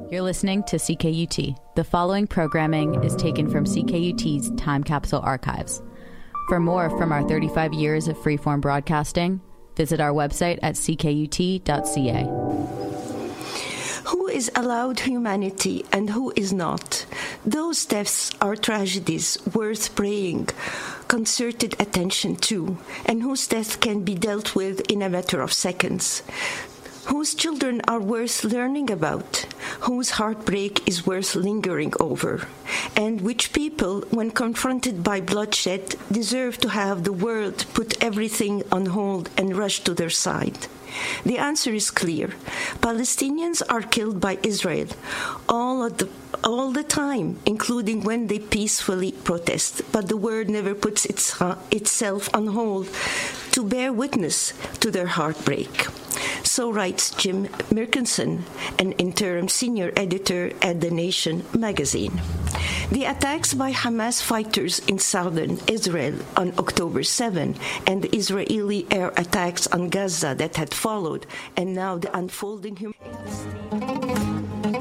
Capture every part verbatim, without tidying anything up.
You're listening to C K U T. The following programming is taken from C K U T's Time Capsule Archives. For more from our thirty-five years of freeform broadcasting, visit our website at c k u t dot c a. Who is allowed humanity and who is not? Those deaths are tragedies worth praying concerted attention to, and whose death can be dealt with in a matter of seconds. Whose children are worth learning about, whose heartbreak is worth lingering over, and which people, when confronted by bloodshed, deserve to have the world put everything on hold and rush to their side. The answer is clear. Palestinians are killed by Israel all of the all the time, including when they peacefully protest. But the world never puts its, uh, itself on hold to bear witness to their heartbreak. So writes Jim Mirkinson, an interim senior editor at The Nation magazine. The attacks by Hamas fighters in southern Israel on October seventh and the Israeli air attacks on Gaza that had followed, and now the unfolding human...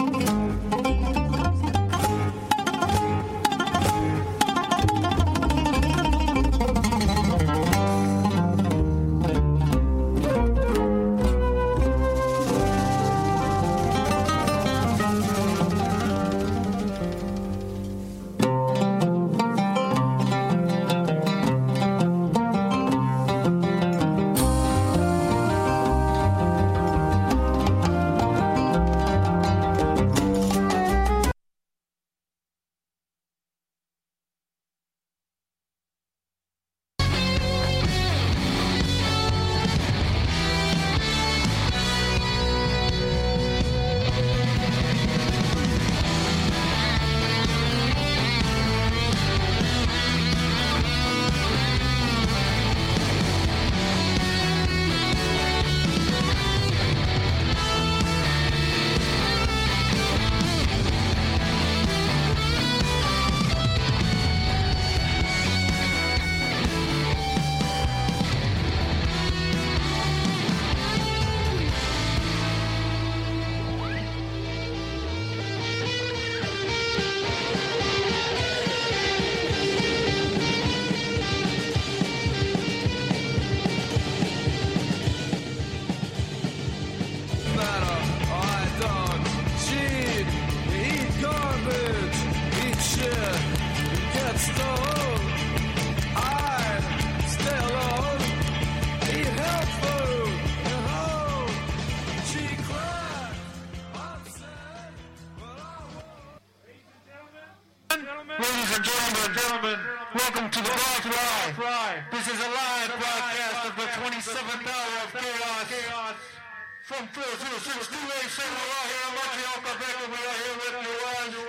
From four zero six two eight seven, we are here in Montreal, Quebec, and we are here with you.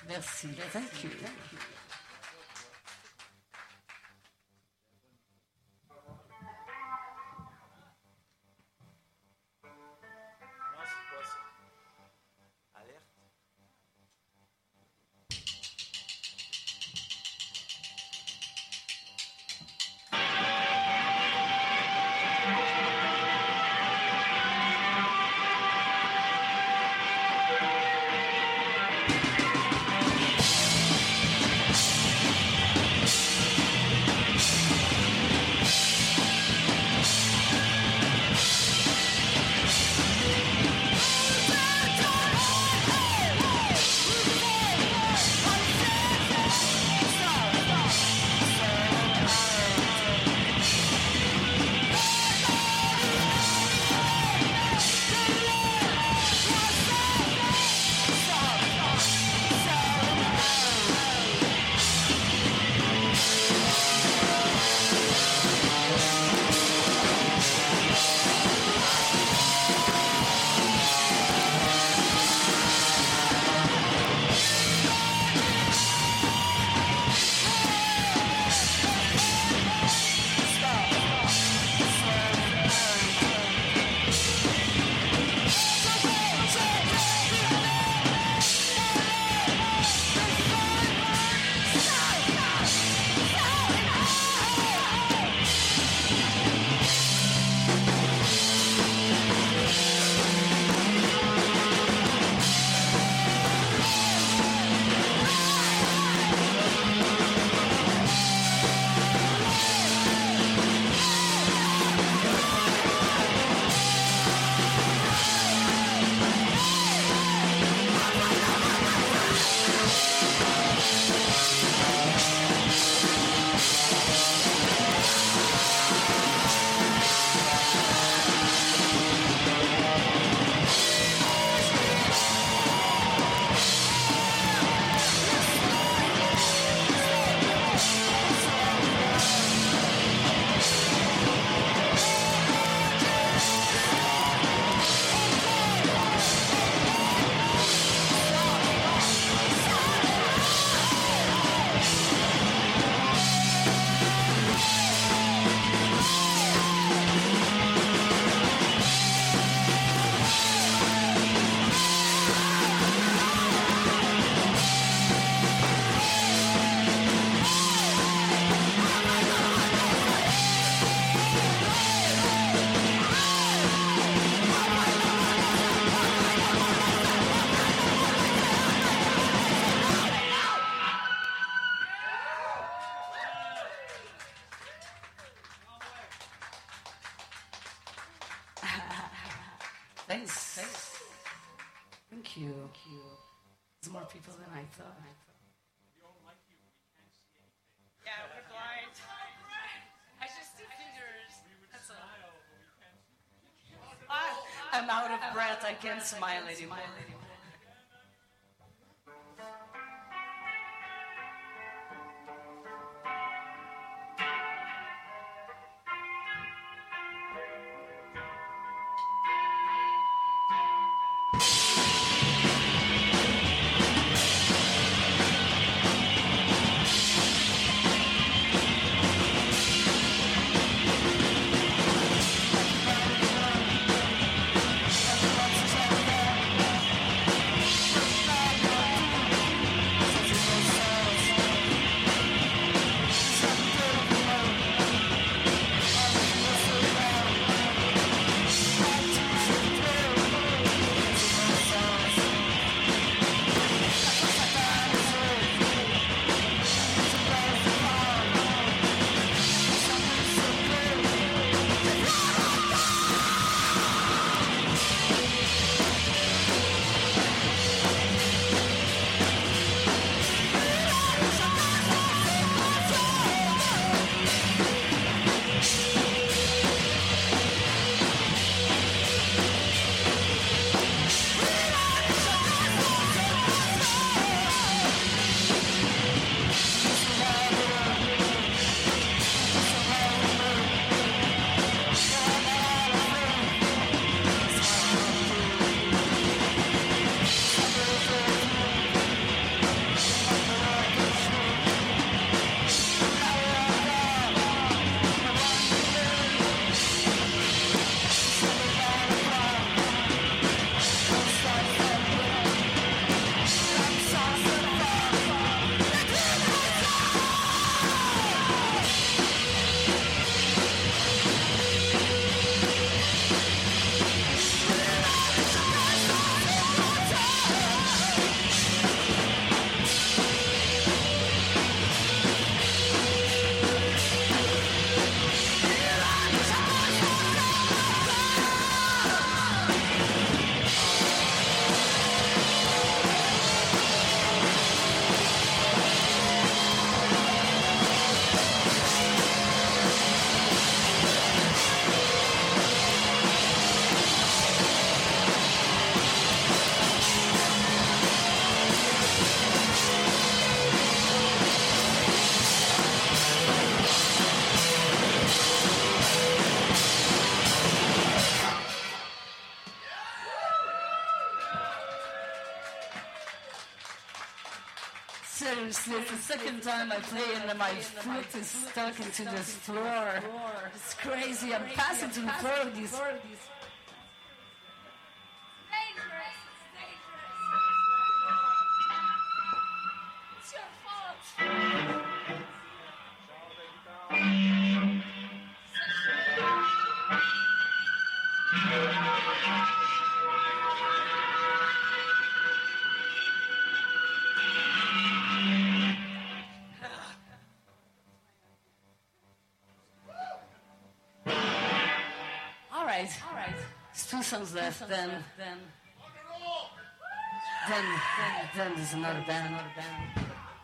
Merci. Thank you. Thank you. Thanks. Thanks. Thank you. Thank you. There's more people than I thought. We don't like you. We can't see anything. Yeah, we're blind. I just see fingers. We would That's smile, but we can't see. all. I'm out of breath. I can't smile anymore. Seriously, it's the second time I play and my foot is stuck into this floor. It's crazy. I'm passing to the floor of these. Dangerous. It's your fault. All right. All right. It's two songs left. Then, then, then, then, then there's another band. Another band.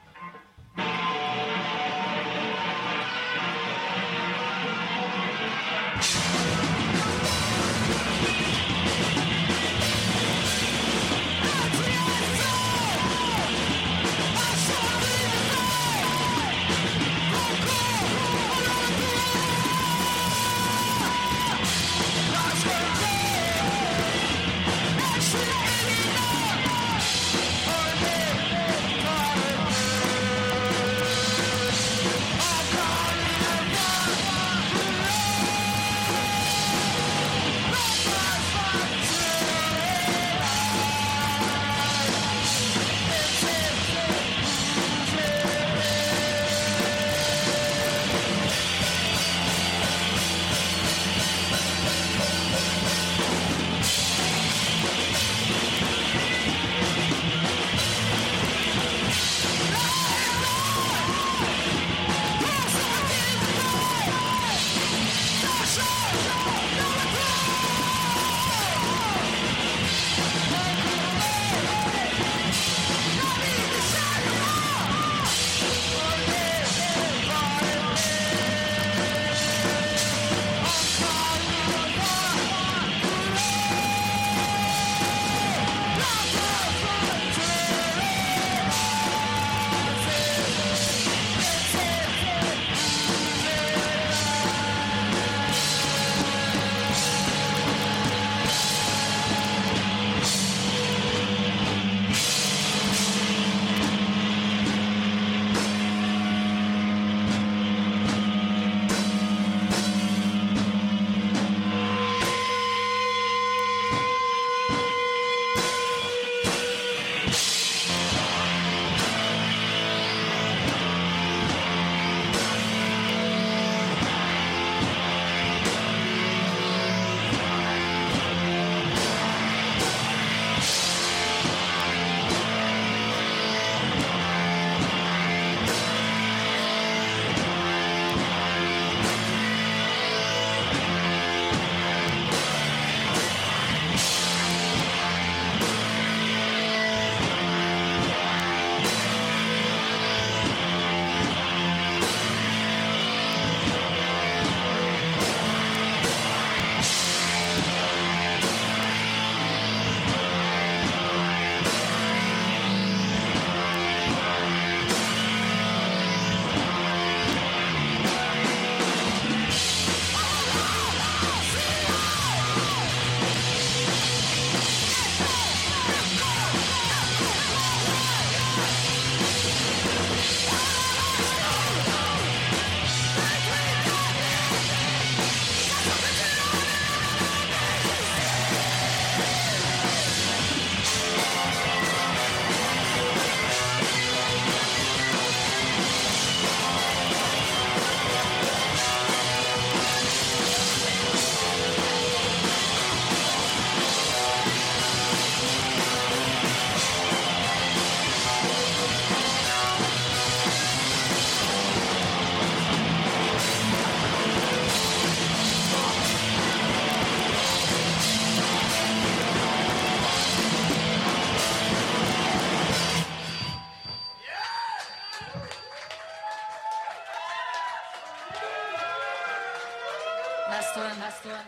Last one, last one.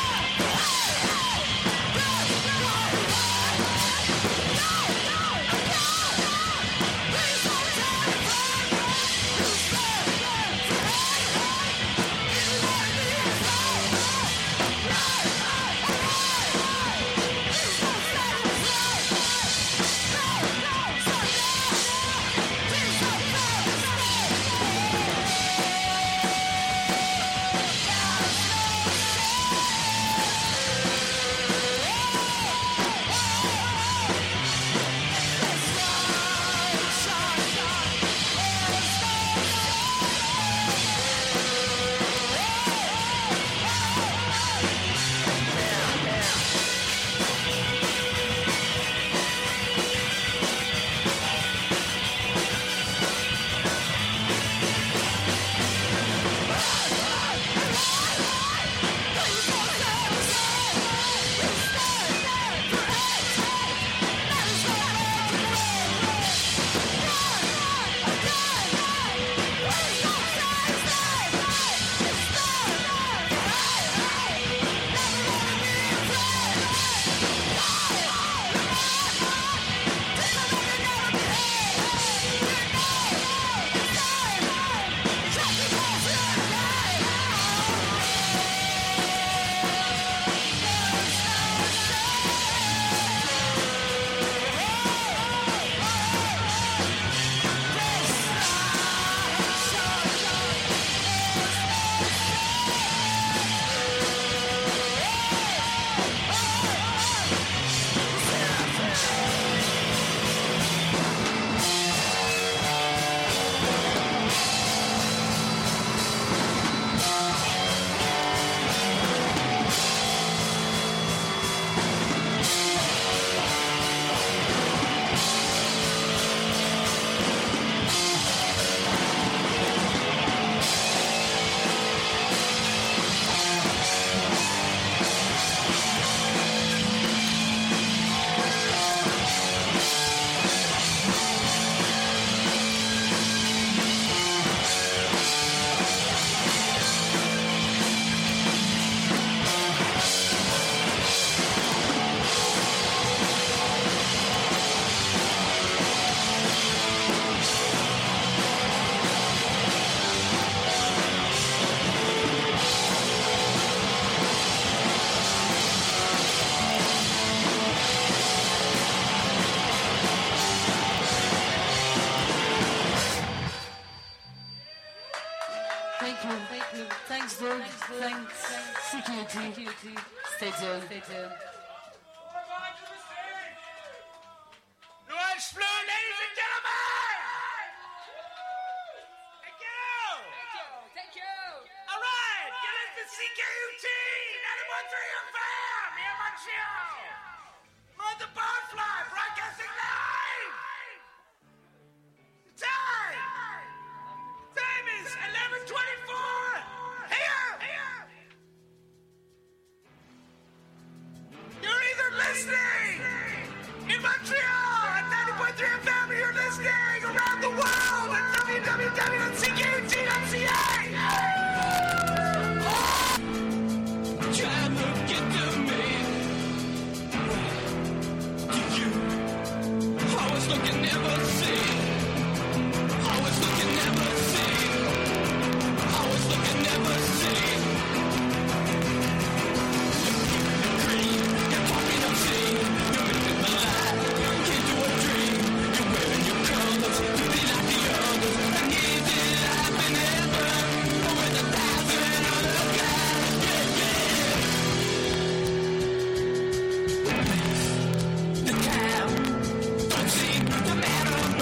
No! dude. Thanks. C K U T. Stay tuned. Stay tuned. Noise Flu, ladies and gentlemen! Thank you! Thank you. Thank you. All right, get into C K U T, ninety-one point three F M, here in Montreal. We're on the Barfly, broadcasting live. Time! Time is eleven twenty-four. Here! You're either listening in Montreal at ninety point three F M, or you're listening around the world at w w w dot c k u t dot c a. Try and look into me. Do you? I was looking, never see. I was looking, never see. I was looking, never see. You're green, you're popping up scene. You're living my life, into a dream. You're wearing your colors, to be like the others. I need you life in heaven, with a thousand other guys. Yeah, yeah. The time don't seem to matter.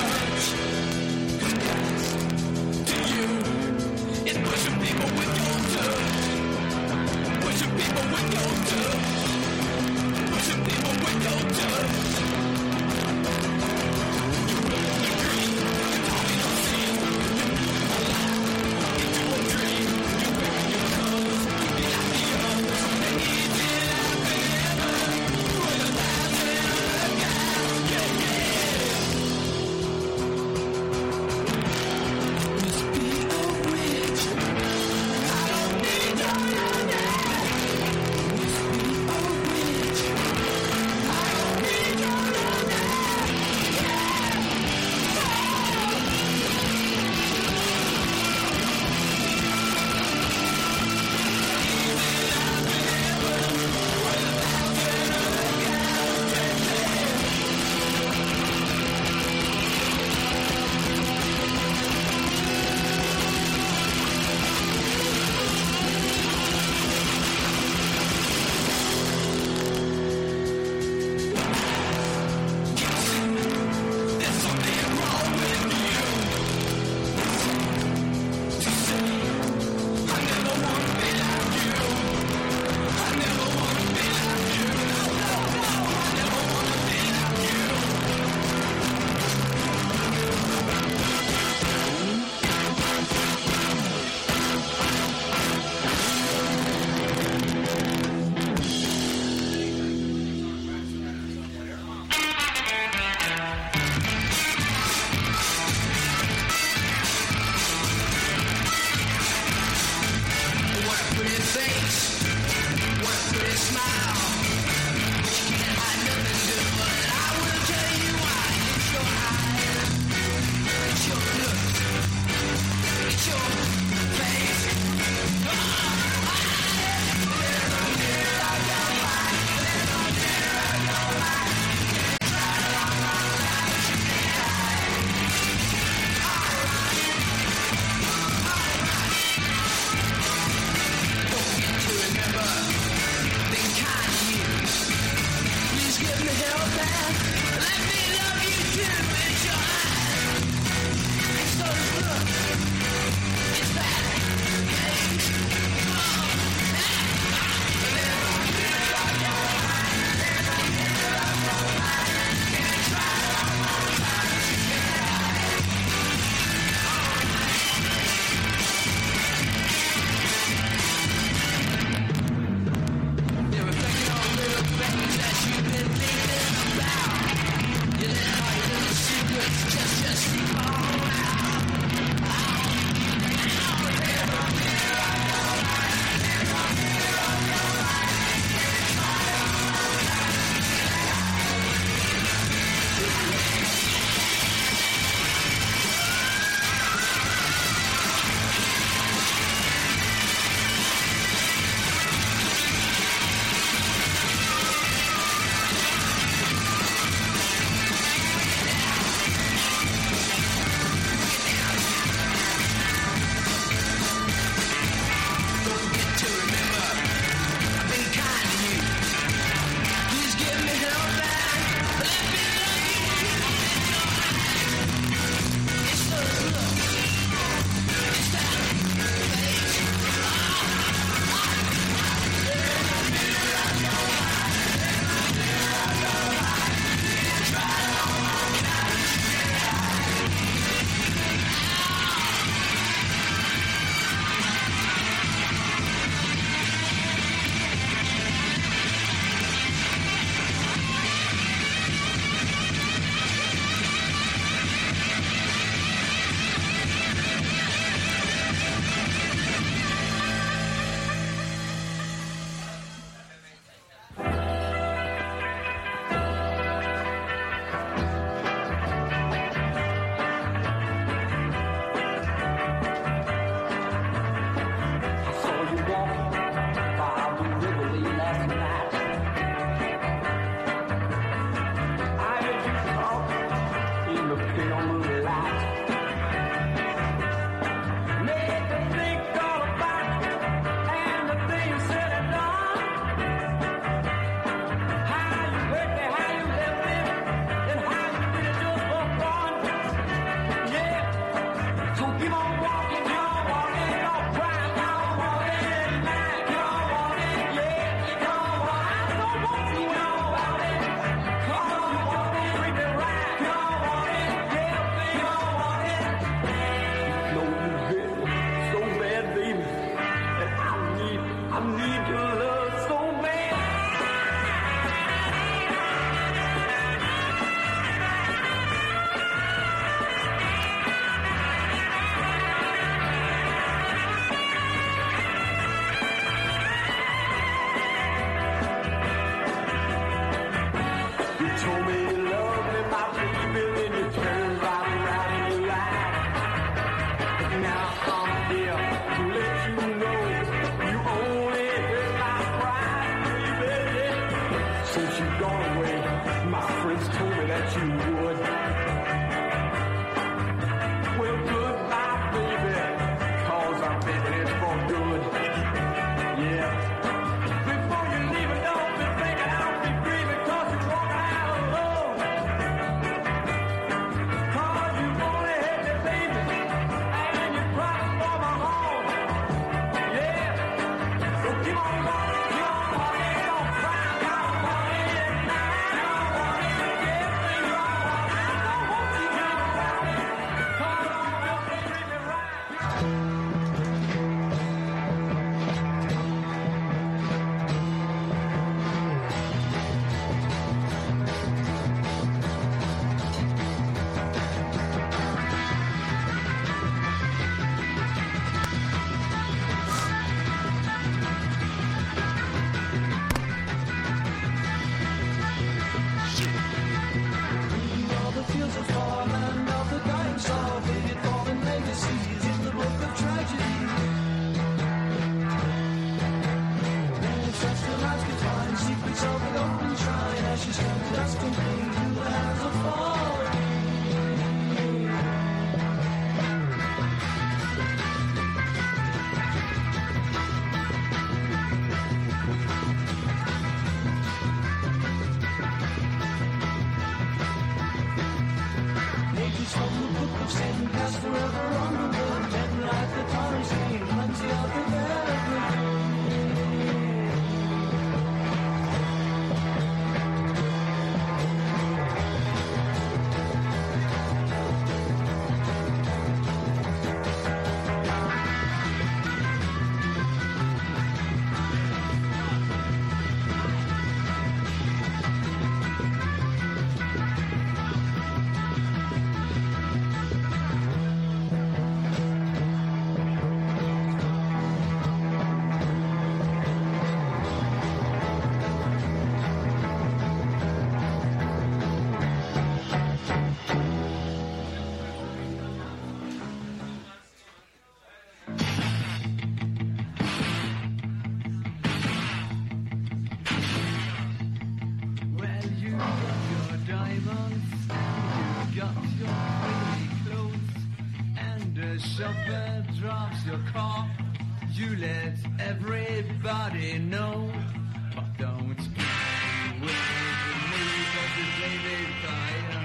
chauffeur drops your car, you let everybody know. But don't go with the move of the flaming fire.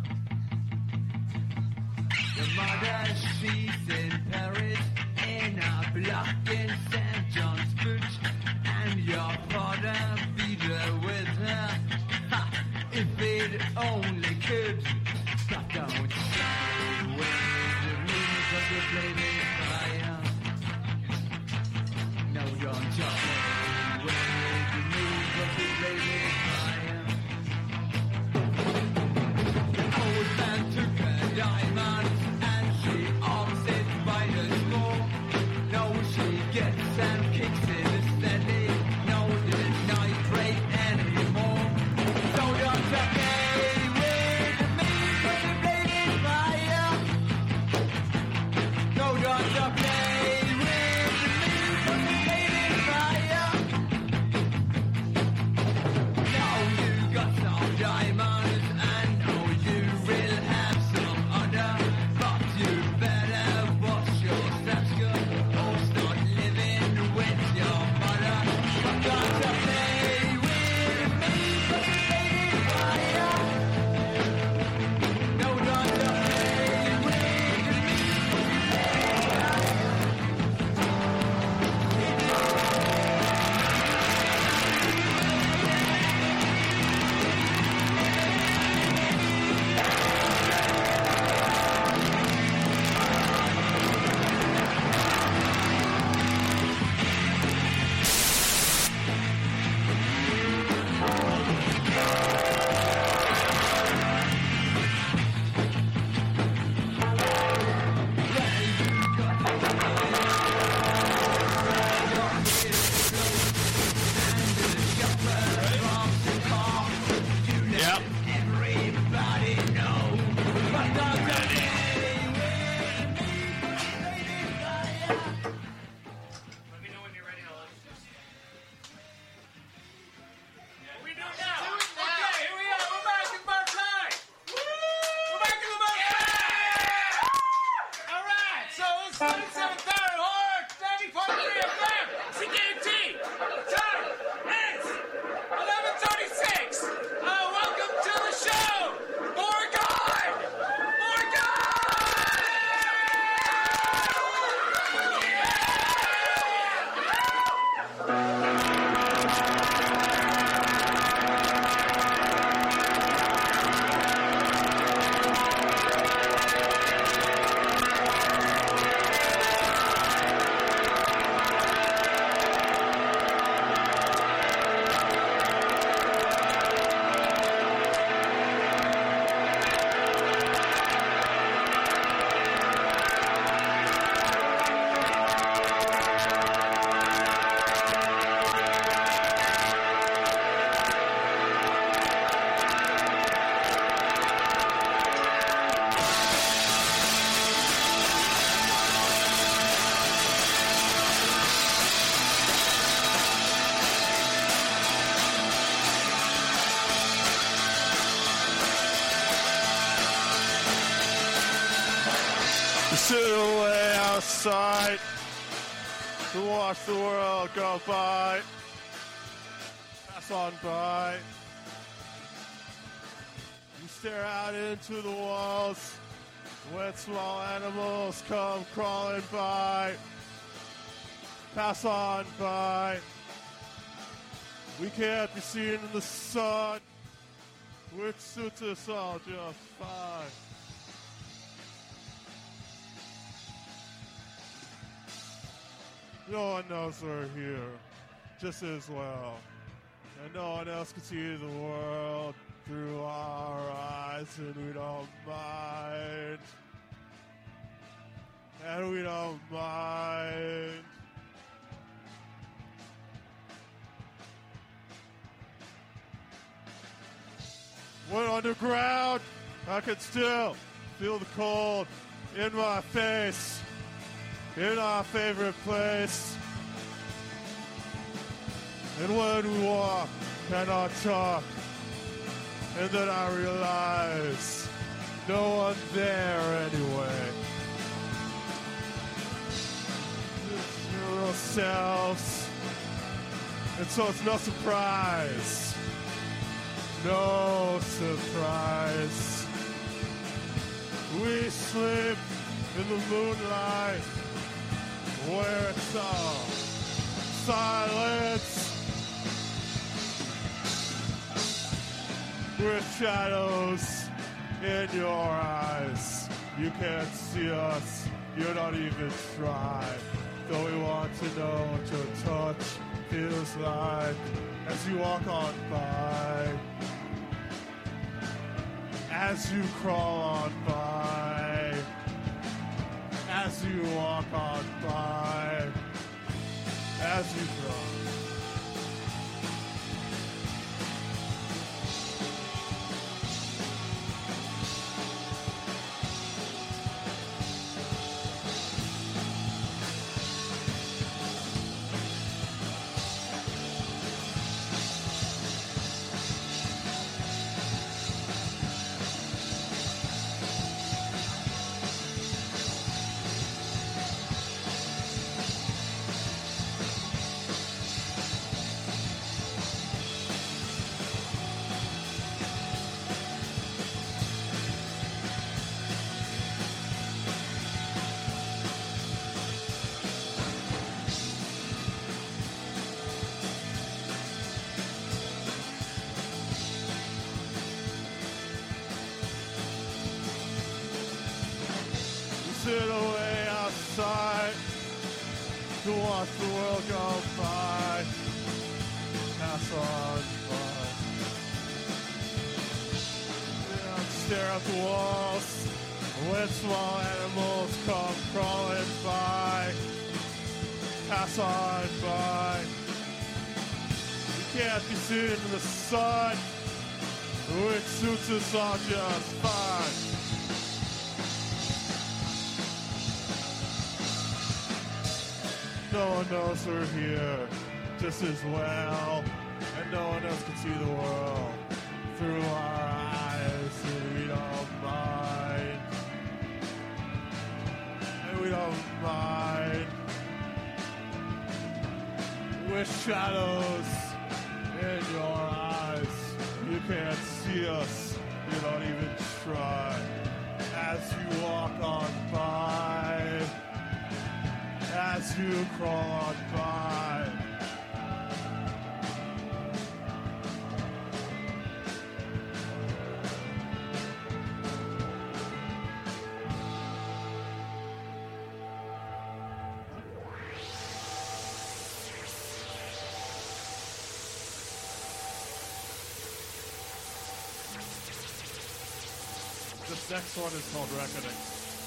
Your mother, she's in Paris, in a block in Saint John's Bridge, and your father beat her with her. Ha! If it only could, but don't go with the move of the flaming fire. No, don't go with the move of the flaming fire. The old man took her diamond and she arms it by the score. No, she gets and kicks it steady. No, the night break anymore. So don't play with the meat of the flaming fire. No, don't play with the meat of the flaming fire. Now you got some diamonds and now you will have some other. But you better wash your steps good or start living with your mother. But don't play with the meat of the flaming fire. No, don't play with the meat of the flaming fire. Yep. Everybody know. But don't play Let me know when you're ready. I'll let you. What we do now? Okay, here we are. We're back in about time. We're back in about time. All right. So it's twenty-seven thirty. Hard. ninety point three F M. C K U T. Time is eleven thirty-six. Uh, welcome to the show. More God. More Sit away outside to watch the world go by. Pass on by. You stare out into the walls when small animals come crawling by. Pass on by. We can't be seen in the sun, which suits us all just fine. No one knows we're here just as well. And no one else can see the world through our eyes, and we don't mind. And we don't mind. When underground, I can still feel the cold in my face. In our favorite place. And when we walk, cannot talk. And then I realize no one there anyway. ourselves. And so it's no surprise, no surprise. We sleep in the moonlight where it's all silence. With shadows in your eyes. You can't see us, you're not even trying. Though we want to know what your touch feels like as you walk on by. As you crawl on by. As you walk on by. As you crawl. Sit away outside to watch the world go by. Pass on by. And stare at the walls when small animals come crawling by. Pass on by. You can't be seen in the sun, which suits us all just fine. No one knows we're here just as well, and no one else can see the world through our eyes, and we don't mind, and we don't mind. With shadows in your eyes, you can't see us, you don't even try. As you walk on by, as you crawl on by. This next one is called Reckoning.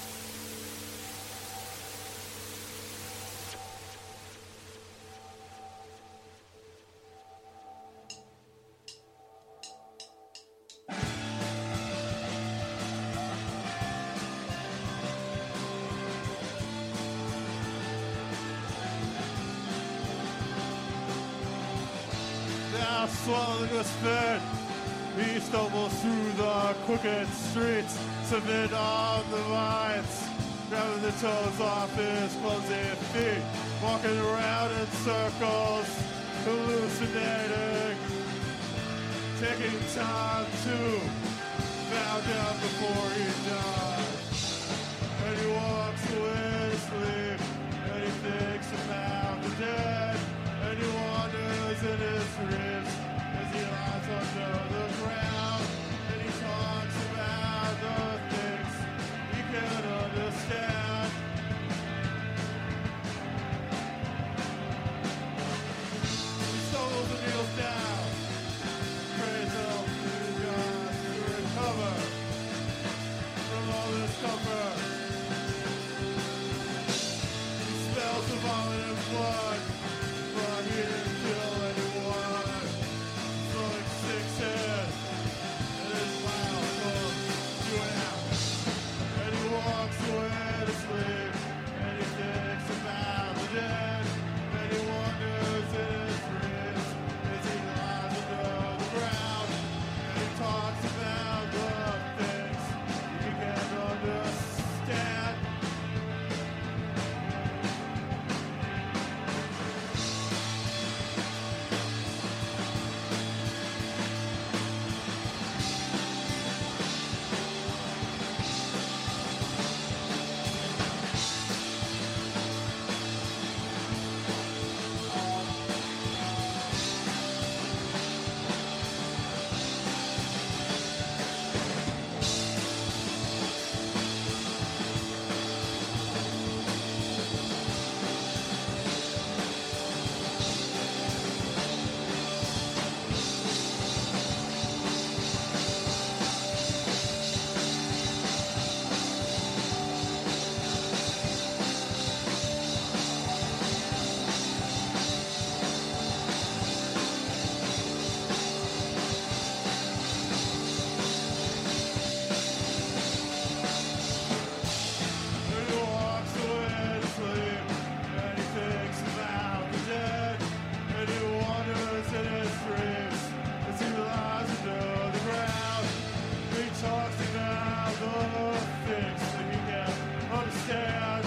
Now swallowing a spit, he stumbles through the crooked streets, submit on the vines, grabbing the toes off his clumsy feet, walking around in circles, hallucinating, taking time to bow down before he dies. And he walks away to sleep, and he thinks about the dead, and he wanders in his dreams as he lies under the ground, and he talks about the things he can't understand. He stumbles and kneels down, prays help to God to recover. of things that he can't understand.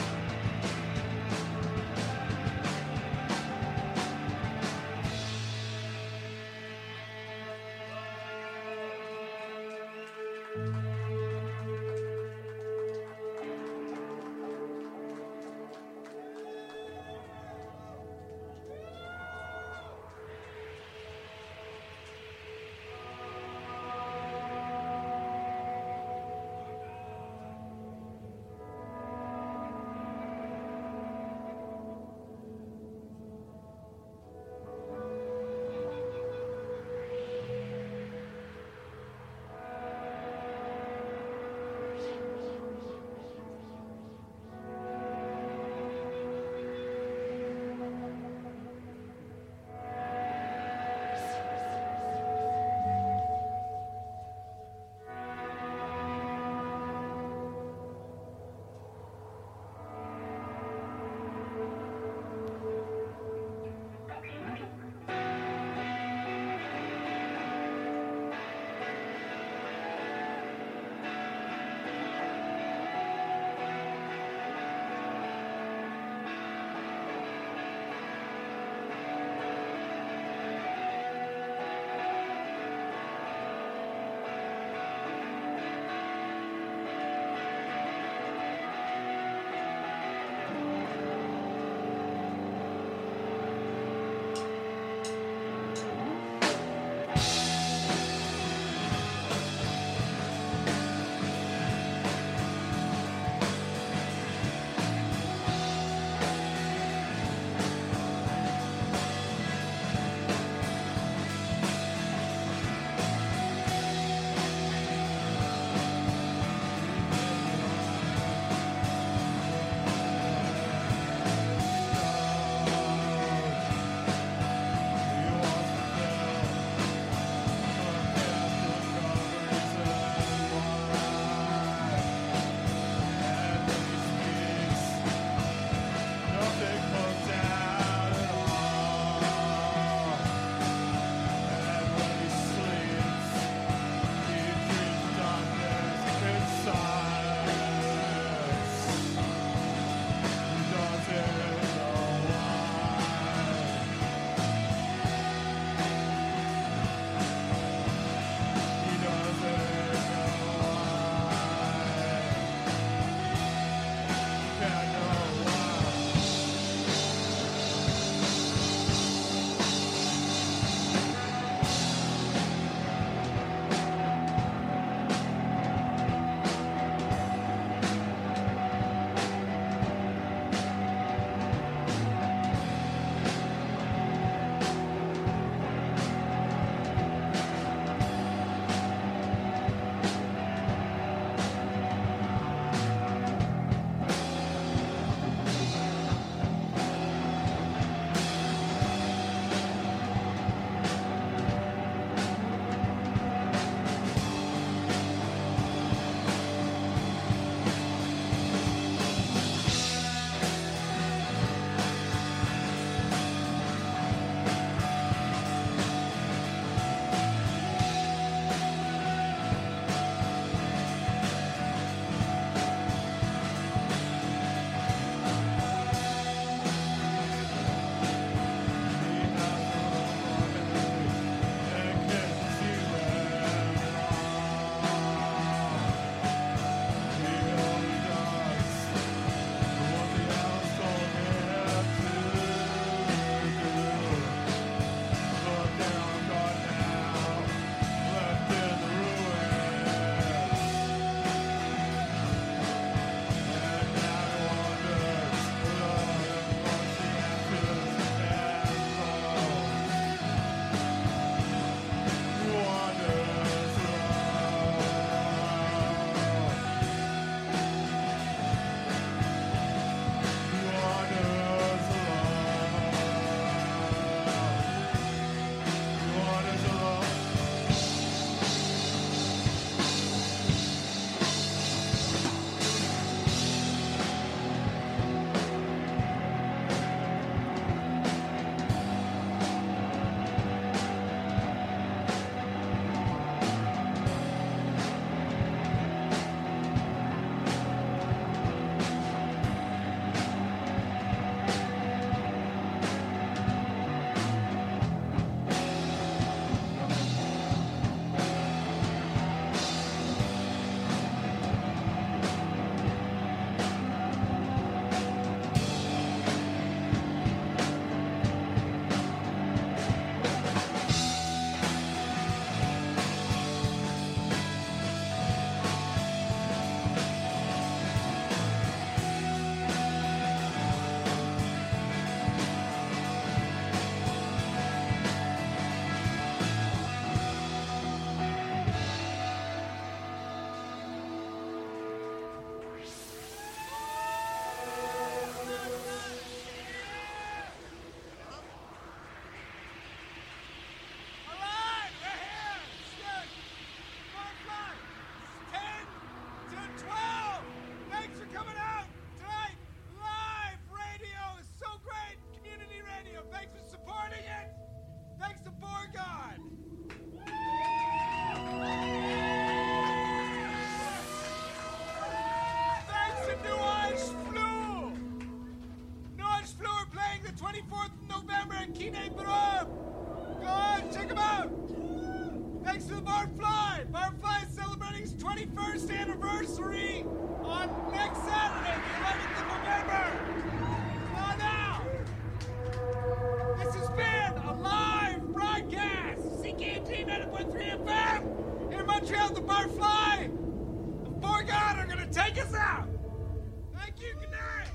Teenage Baron! Go on, check him out! Thanks to the Barfly! Barfly is celebrating its twenty-first anniversary on next Saturday, the eleventh of November! Come on now! This has been a live broadcast! C K U T ninety point three F M! In Montreal, the Barfly! The Four God are gonna take us out! Thank you, good night!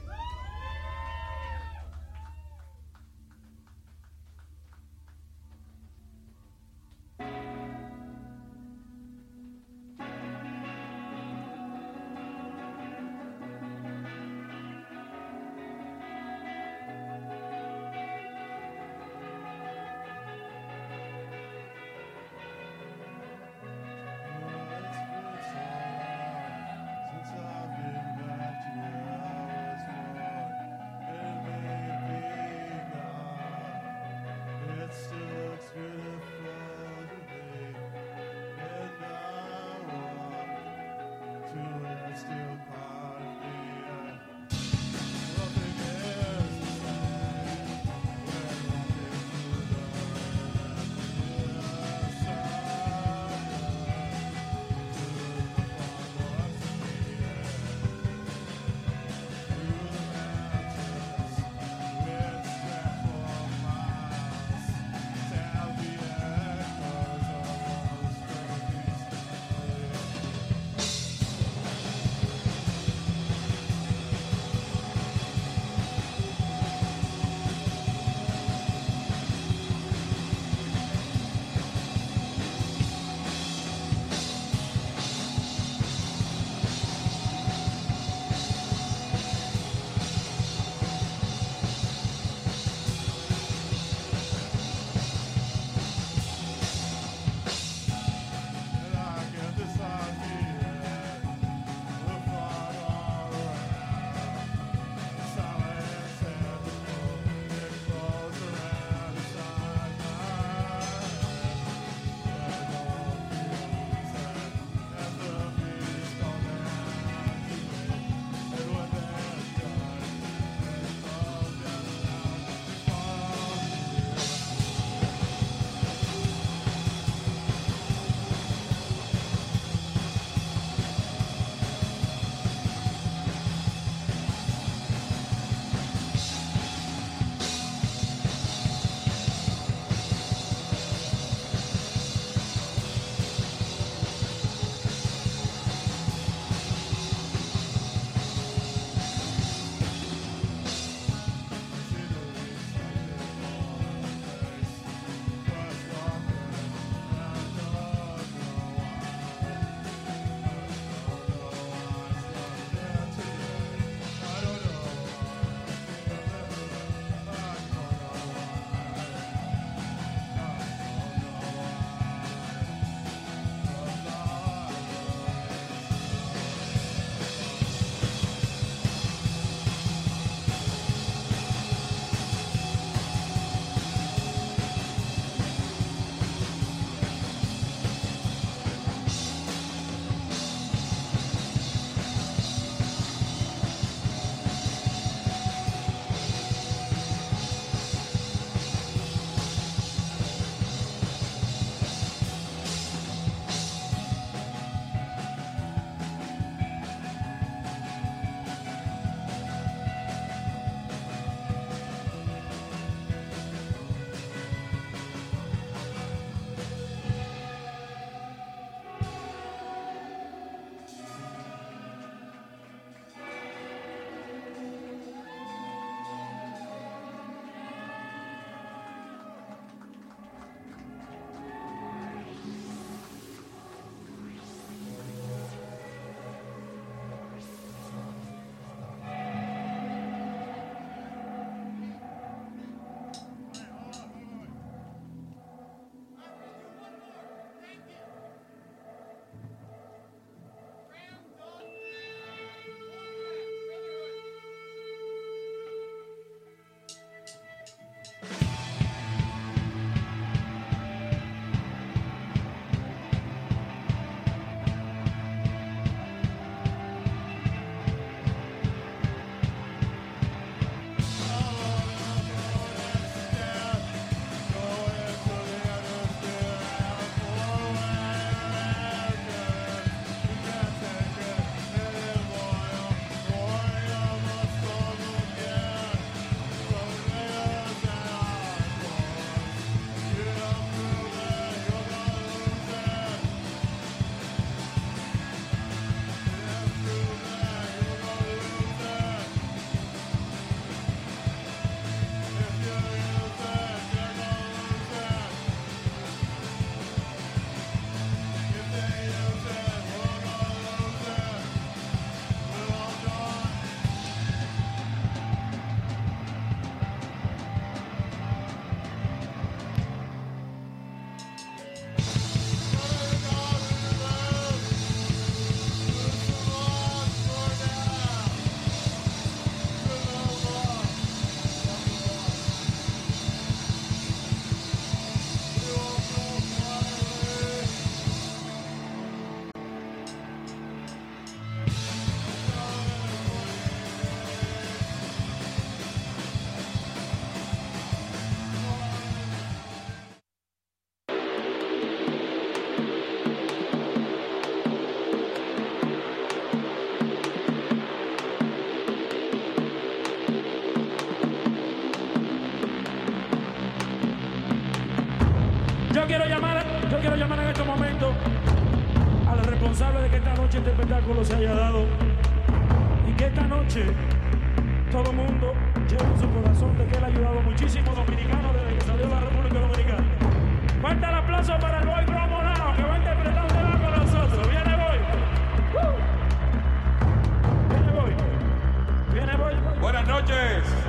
quiero llamar, yo quiero llamar en estos momentos al responsable de que esta noche este espectáculo se haya dado y que esta noche todo el mundo lleve en su corazón de que él ha ayudado muchísimo dominicanos desde que salió de la República Dominicana. Fuerte el aplauso para el Boy Bromolano que va a interpretar un tema con nosotros. Viene Boy. Uh. Viene Boy. Viene Boy. Buenas noches.